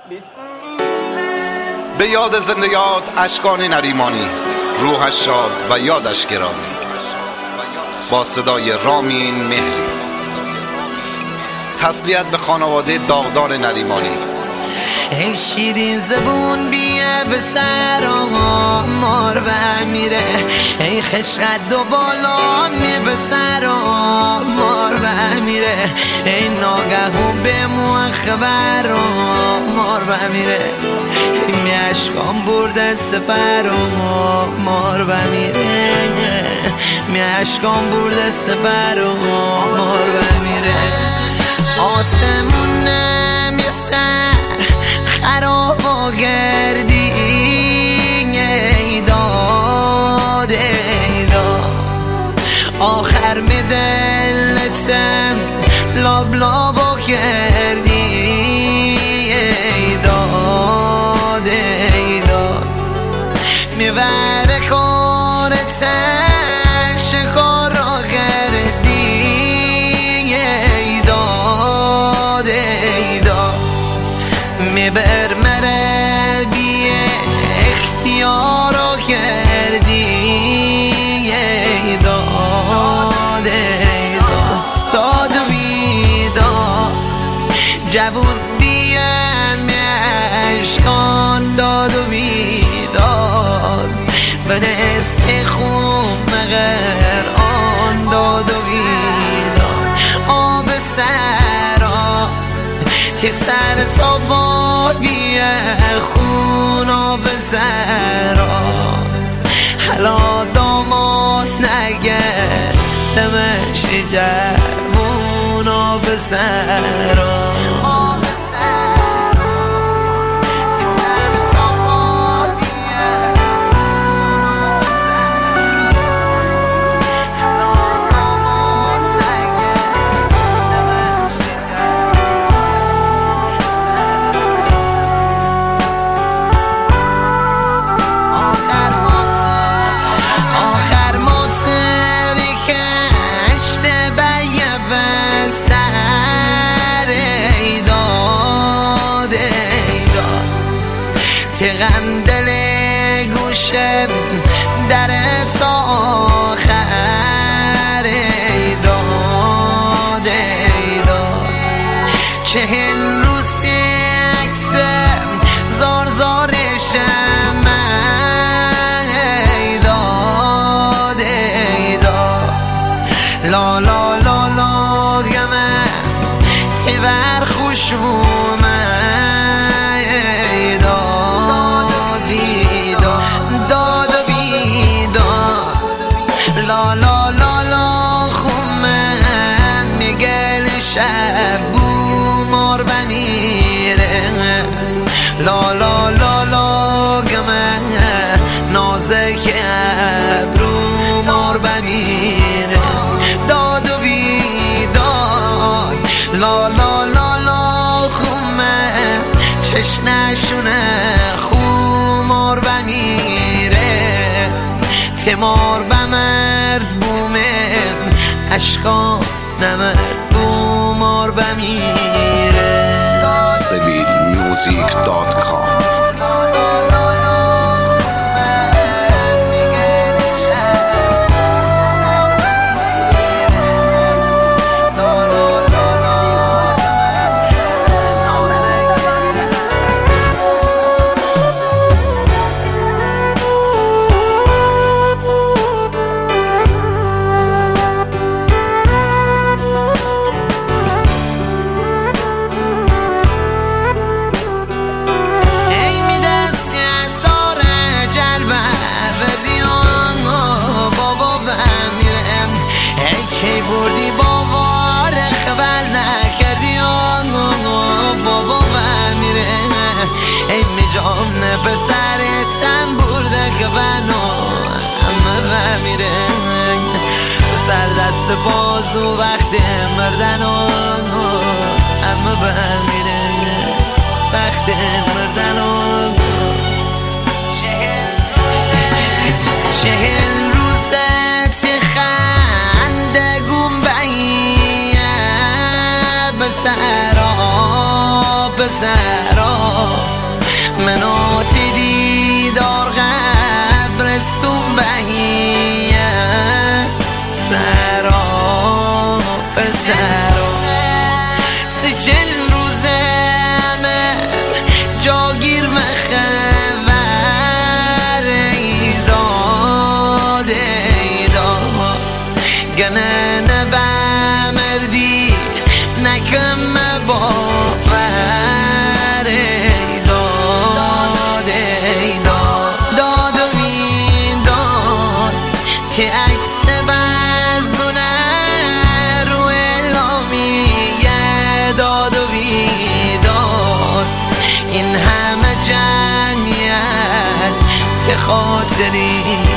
به یاد زنده یاد اشکان نریمانی، روحش شاد و یادش گرامی. با صدای رامین مهری. تسلیت به خانواده داغدار نریمانی. ای شیرین زبون بیه به سر آقا مار به میره، ای خشقت و بالا می به سر آقا مار به میره، ای ناگهو به مخبر آقا مار به میره، ای میاشکان برده سفر آقا مار به میره، میاشکان برده سفر آقا مار به میره. آسمونم یه سر خراب و گردی ای داد ای داد، آخر می دلتم لاب لاب و کردی ای داد ای داد، میبره کارتن شکار را کردی ای داد ای داد، میبر مره بی اختیارو کردی ای داد ای داد، داد و بیداد جوون بیم اشکان، داد و بیداد به نسل خون مغر آن، داد و بیداد آب سرا تی سر تا بابیه خون آب سرا، حالا داماد نگه دمش جوون آب سرا. غم دل گوشم در تا آخر ای داد ای داد، 40 روز اکسم زار زارشم ای داد ای داد، لا لا لا لا گمه تی بر خوشوم ای لا لا لا لا خومه میگل شبو مار بمیره، لا لا لا لا گمه نازک ابرو مار بمیره، داد و بیداد لا لا لا لا خومه چشنشونه خو مار بمیره، تمار بمرد بومه اشکان نمرد بومار بمیره. SevilMusic.com بردی باوار خبر نکردی بابا بمیره، ای می جان به سرتم برده که بنو همه بمیره، سر دست بازو وقتی مردن همه بمیره، وقتی مردن 40 روزت خنده گم به سرا منات دیدار قبرستون بهیه سرا پسرا 30 روزه من جاگیر مخبر ایداد گنه نبمردی نکم باور داد و میداد که عکس بزونه رو اعلامیه داد و بیداد این همه جمعیت خاطری